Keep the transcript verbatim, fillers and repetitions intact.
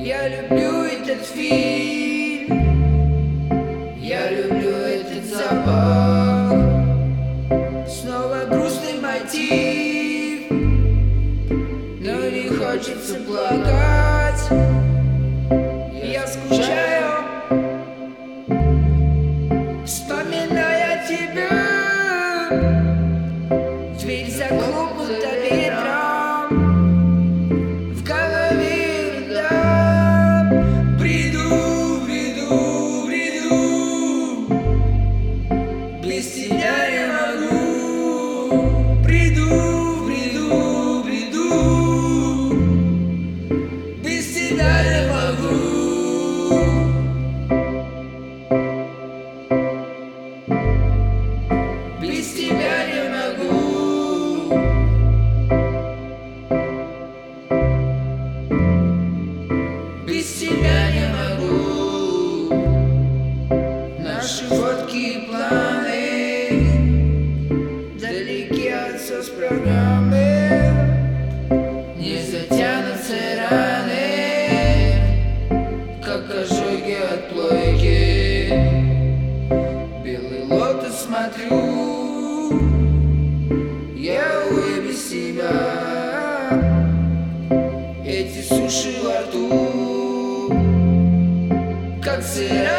Я люблю этот фильм, я люблю этот запах. Снова грустный мотив, но не хочется плакать. Я скучаю, вспоминая тебя. Дверь захлопнута ветром, в голове рядом. Приду, приду, приду, без тебя не могу. Приду, приду, приду, без тебя не могу. Без тебя не могу. Без тебя не могу. Наши фотки и планы далеки от соцпрограммы. Не затянутся раны, как ожоги от плойки. Белый лотос смотрю, я увы без тебя. Эти суши во рту, как сыра.